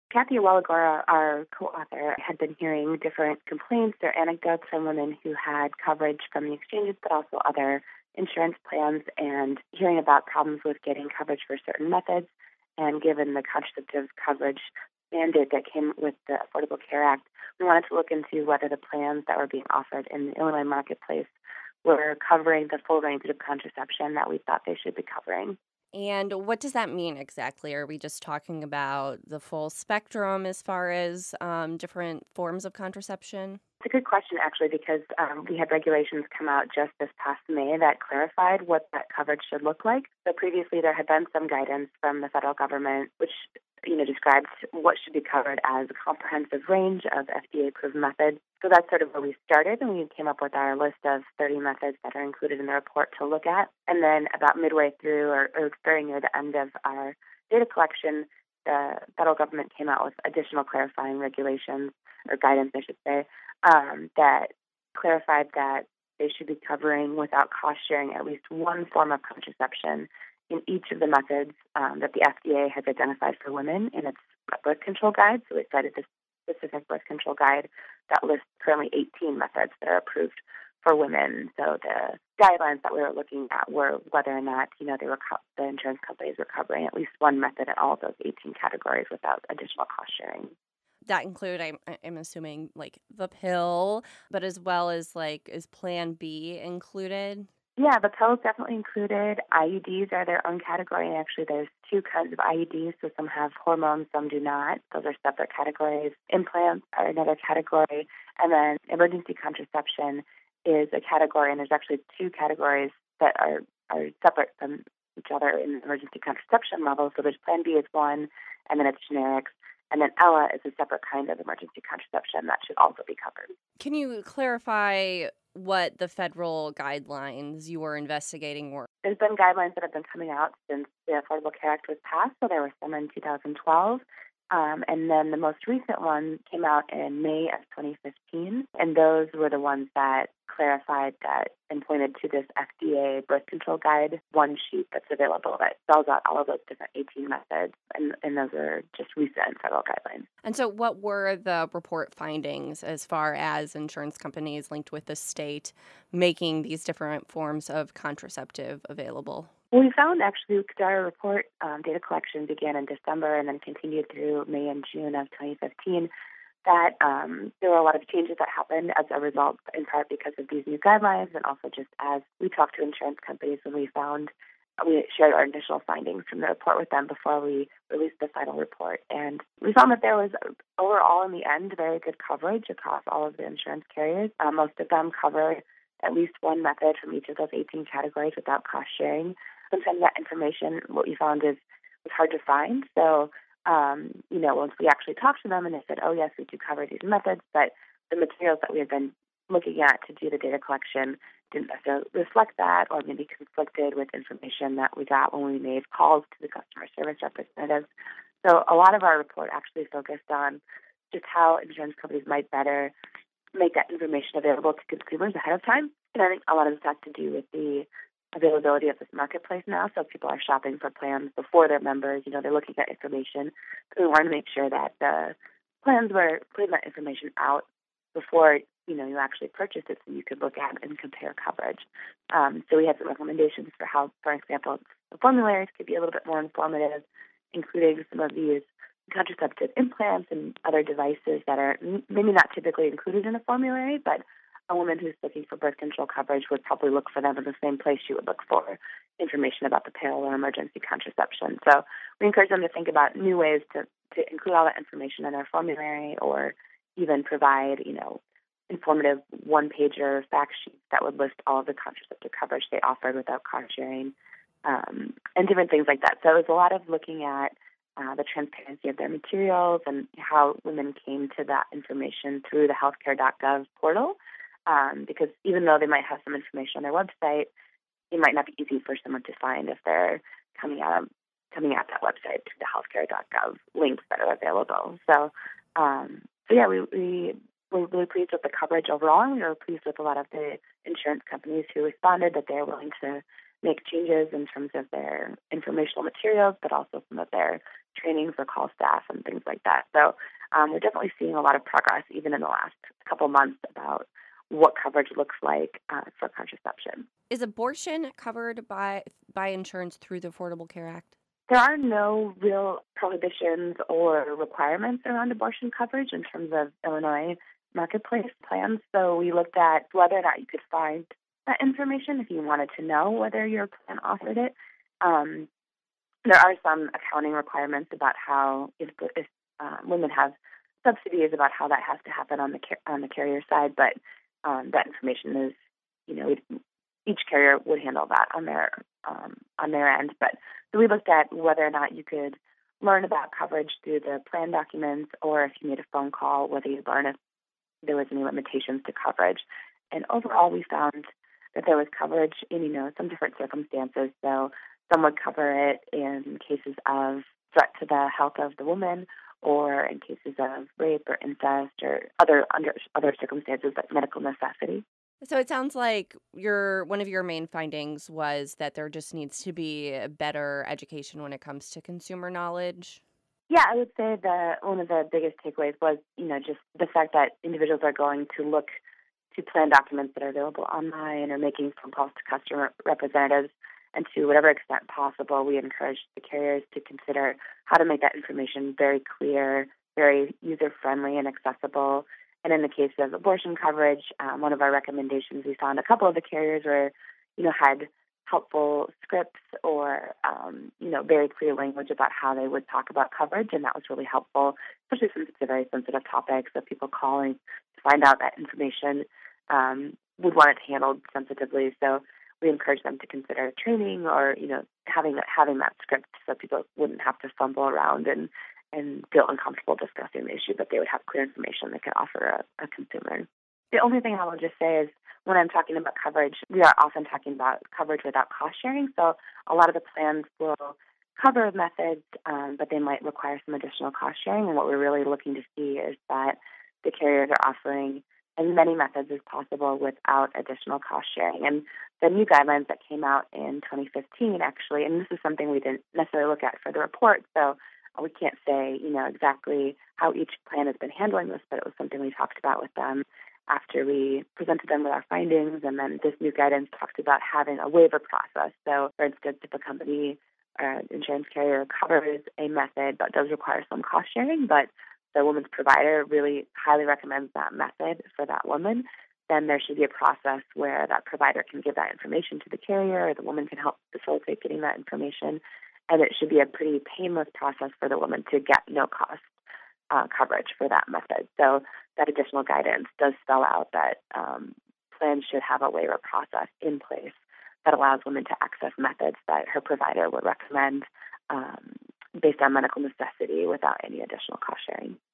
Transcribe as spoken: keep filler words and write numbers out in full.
Kathy Awolagora, our co-author, had been hearing different complaints or anecdotes from women who had coverage from the exchanges, but also other insurance plans, and hearing about problems with getting coverage for certain methods. And given the contraceptive coverage mandate that came with the Affordable Care Act, we wanted to look into whether the plans that were being offered in the Illinois marketplace were covering the full range of contraception that we thought they should be covering. And what does that mean exactly? Are we just talking about the full spectrum as far as um, different forms of contraception? It's a good question, actually, because um, we had regulations come out just this past May that clarified what that coverage should look like. So previously there had been some guidance from the federal government, which you know described what should be covered as a comprehensive range of F D A-approved methods. So that's sort of where we started, and we came up with our list of thirty methods that are included in the report to look at. And then about midway through, or, or very near the end of our data collection, the federal government came out with additional clarifying regulations, or guidance, I should say, um, that clarified that they should be covering without cost sharing at least one form of contraception in each of the methods um, that the F D A has identified for women in its birth control guide. So it cited this specific birth control guide that lists currently eighteen methods that are approved for women. So the guidelines that we were looking at were whether or not, you know, they were co- the insurance companies were covering at least one method in all of those eighteen categories without additional cost sharing. That include, I'm, I'm assuming, like the pill, but as well as like, is Plan B included? Yeah, the pill is definitely included. I U Ds are their own category. And actually, there's two kinds of I U Ds. So some have hormones, some do not. Those are separate categories. Implants are another category. And then emergency contraception is a category. And there's actually two categories that are, are separate from each other in the emergency contraception level. So there's Plan B is one, and then it's generics. And then Ella is a separate kind of emergency contraception that should also be covered. Can you clarify what the federal guidelines you were investigating were? There's been guidelines that have been coming out since the Affordable Care Act was passed, so there were some in two thousand twelve. Um, and then the most recent one came out in May of twenty fifteen, and those were the ones that clarified that and pointed to this F D A birth control guide one sheet that's available that spells out all of those different eighteen methods, and, and those are just recent federal guidelines. And so what were the report findings as far as insurance companies linked with the state making these different forms of contraceptive available? Well, we found actually our report um, data collection began in December and then continued through May and June of twenty fifteen, that um, there were a lot of changes that happened as a result, in part because of these new guidelines, and also just as we talked to insurance companies when we found, we shared our initial findings from the report with them before we released the final report. And we found that there was overall in the end very good coverage across all of the insurance carriers. Uh, most of them cover at least one method from each of those eighteen categories without cost sharing. Sometimes that information, what we found is, was hard to find. So, um, you know, once we actually talked to them and they said, oh, yes, we do cover these methods, but the materials that we had been looking at to do the data collection didn't necessarily reflect that, or maybe conflicted with information that we got when we made calls to the customer service representatives. So a lot of our report actually focused on just how insurance companies might better make that information available to consumers ahead of time. And I think a lot of this has to do with the availability of this marketplace now. So people are shopping for plans before they're members. You know, they're looking at information. So we wanted to make sure that the plans were putting that information out before, you know, you actually purchase it, so you could look at and compare coverage. Um, so we had some recommendations for how, for example, the formularies could be a little bit more informative, including some of these contraceptive implants and other devices that are maybe not typically included in a formulary, but a woman who's looking for birth control coverage would probably look for them in the same place she would look for information about the pill or emergency contraception. So we encourage them to think about new ways to, to include all that information in their formulary, or even provide, you know, informative one-pager fact sheets that would list all of the contraceptive coverage they offered without cost sharing, um, and different things like that. So it was a lot of looking at Uh, the transparency of their materials and how women came to that information through the healthcare dot gov portal, um, because even though they might have some information on their website, it might not be easy for someone to find if they're coming out coming at that website through the healthcare dot gov links that are available. So, um, so yeah, we, we were really pleased with the coverage overall, and we were pleased with a lot of the insurance companies who responded that they're willing to make changes in terms of their informational materials, but also some of their training for call staff and things like that. So um, we're definitely seeing a lot of progress, even in the last couple months, about what coverage looks like uh, for contraception. Is abortion covered by by insurance through the Affordable Care Act? There are no real prohibitions or requirements around abortion coverage in terms of Illinois marketplace plans. So we looked at whether or not you could find that information if you wanted to know whether your plan offered it. Um, there are some accounting requirements about how if, if uh, women have subsidies, about how that has to happen on the on the carrier side, but um, that information is, you know, it, each carrier would handle that on their um, on their end. But so we looked at whether or not you could learn about coverage through the plan documents, or if you made a phone call, whether you learn if there was any limitations to coverage. And overall, we found that there was coverage in, you know, some different circumstances. So some would cover it in cases of threat to the health of the woman, or in cases of rape or incest, or other under other circumstances like medical necessity. So it sounds like your one of your main findings was that there just needs to be a better education when it comes to consumer knowledge. Yeah, I would say that one of the biggest takeaways was, you know, just the fact that individuals are going to look to plan documents that are available online, or making phone calls to customer representatives. And to whatever extent possible, we encourage the carriers to consider how to make that information very clear, very user-friendly and accessible. And in the case of abortion coverage, um, one of our recommendations, we found a couple of the carriers were, you know, had helpful scripts, or, um, you know, very clear language about how they would talk about coverage. And that was really helpful, especially since it's a very sensitive topic. So people calling to find out that information um, would want it handled sensitively. So we encourage them to consider training, or, you know, having that, having that script, so people wouldn't have to fumble around and, and feel uncomfortable discussing the issue, but they would have clear information they could offer a, a consumer. The only thing I will just say is, when I'm talking about coverage, we are often talking about coverage without cost sharing. So a lot of the plans will cover methods, um, but they might require some additional cost sharing. And what we're really looking to see is that the carriers are offering as many methods as possible without additional cost sharing. And the new guidelines that came out in twenty fifteen, actually, and this is something we didn't necessarily look at for the report, so we can't say, you know, exactly how each plan has been handling this, but it was something we talked about with them after we presented them with our findings. And then this new guidance talked about having a waiver process. So, for instance, if a company or insurance carrier covers a method but does require some cost sharing, but the woman's provider really highly recommends that method for that woman, then there should be a process where that provider can give that information to the carrier, or the woman can help facilitate getting that information. And it should be a pretty painless process for the woman to get no cost uh, coverage for that method. So that additional guidance does spell out that um, plans should have a waiver process in place that allows women to access methods that her provider would recommend um, based on medical necessity without any additional cost sharing.